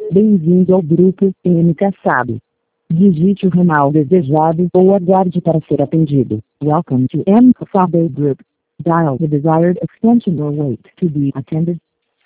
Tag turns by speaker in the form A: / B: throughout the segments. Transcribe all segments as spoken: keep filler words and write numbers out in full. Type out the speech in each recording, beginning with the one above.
A: Bem-vindo ao grupo M Kassab. Digite o ramal desejado ou aguarde para ser atendido. Welcome to M Kassab Group. Dial the desired extension or wait to be attended.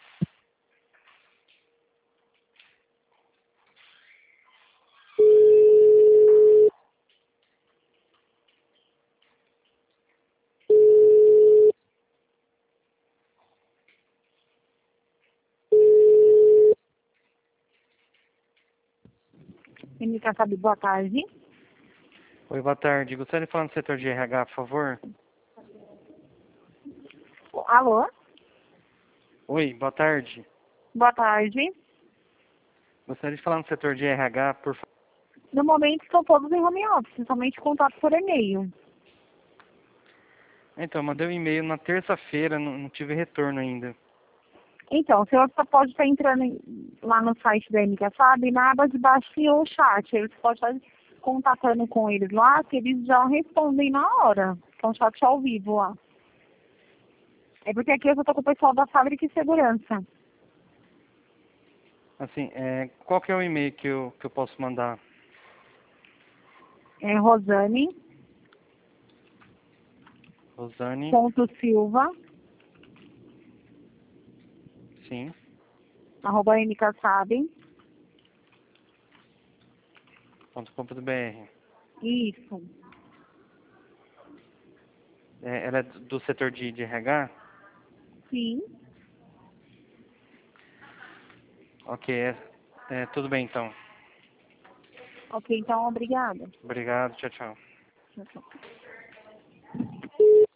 B: M Kassab, boa tarde.
C: Oi, boa tarde. Gostaria de falar no setor de R H, por favor?
B: Alô?
C: Oi, boa tarde.
B: Boa tarde.
C: Gostaria de falar no setor de R H, por favor.
B: No momento estão todos em home office, somente contato por e-mail.
C: Então, eu mandei um e-mail na terça-feira, não, não tive retorno ainda.
B: Então, o senhor só pode estar entrando em- lá no site da M Kassab e na aba de baixo tem o chat. Aí você pode estar contatando com eles lá, que eles já respondem na hora. Então, chat ao vivo lá. É porque aqui eu só estou com o pessoal da fábrica e segurança.
C: Assim, é, qual que é o e-mail que eu, que eu posso mandar?
B: É Rosane,
C: Rosane,
B: ponto Silva,
C: sim,
B: arroba mkassab.
C: ponto com ponto br.
B: Isso.
C: É, ela é do setor de, de R H?
B: Sim.
C: Ok, é, é, tudo bem então.
B: Ok, então, obrigada.
C: Obrigado, tchau, tchau.
B: Tchau, tchau.